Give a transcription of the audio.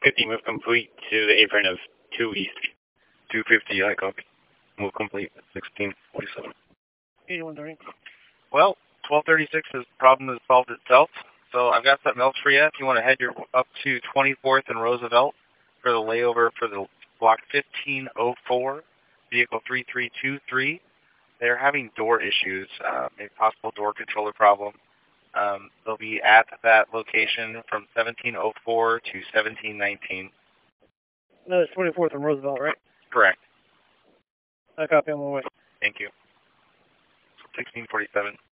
50, move complete to the apron of 2 East. 250, I copy. Move complete, 1647. 8130. Well, 1236, the problem has solved itself. So I've got something else for you. If you want to head up to 24th and Roosevelt for the layover for the block 1504, vehicle 3323. They're having door issues, a possible door controller problem. They'll be at that location from 1704 to 1719. No, it's 24th and Roosevelt, right? Correct. I copy on my way. Thank you. 1647.